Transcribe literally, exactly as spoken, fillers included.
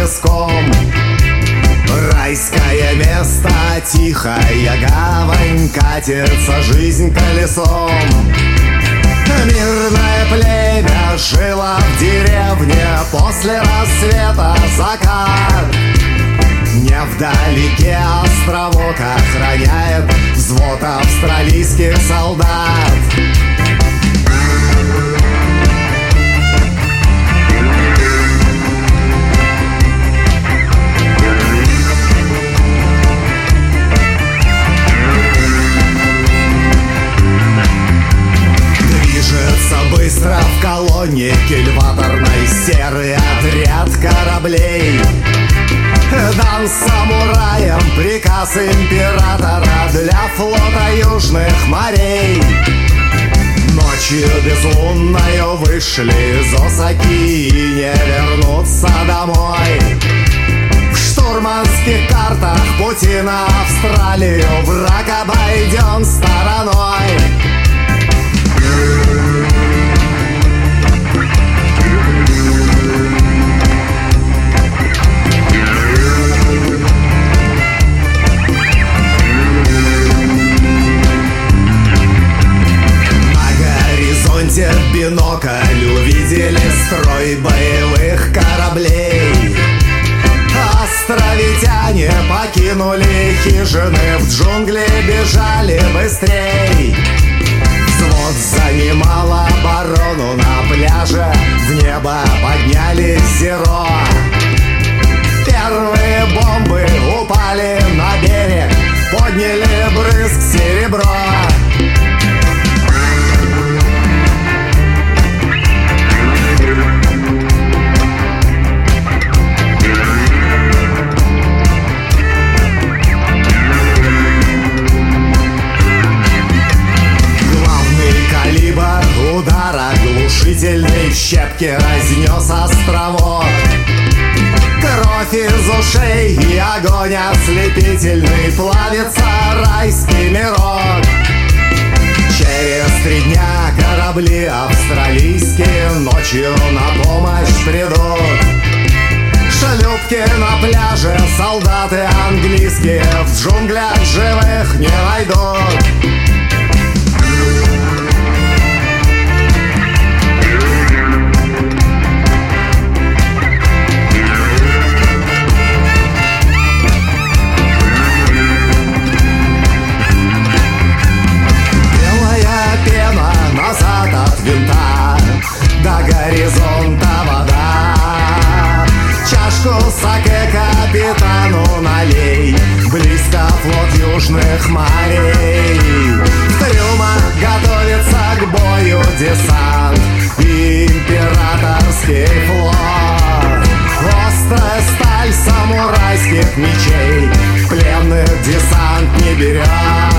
песком. Райское место, тихая гавань, катится жизнь колесом. Мирное племя жило в деревне, после рассвета закат. Невдалеке островок охраняет взвод австралийских солдат. Быстро в колонне кильваторной серый отряд кораблей. Дан самураям приказ императора для флота южных морей. Ночью безлунною вышли из Осаки и не вернуться домой. В штурманских картах пути на Австралию враг обойден стороной. В бинокль увидели строй боевых кораблей. Островитяне покинули хижины, в джунгли бежали быстрей. Взвод занимал оборону на пляже, в небо подняли зеро. Первые бомбы упали на берег, подняли брызг серебро. Удар оглушительный в щепки разнес островок. Кровь из ушей и огонь ослепительный, плавится райский мирок. Через три дня корабли австралийские ночью на помощь придут. Шлюпки на пляже, солдаты английские в джунглях живых не найдут. Назад от винта до горизонта вода. Чашку саке капитану налей, близко флот южных морей. В трюмах готовится к бою десант и императорский флот. Острая сталь самурайских мечей пленных десант не берет.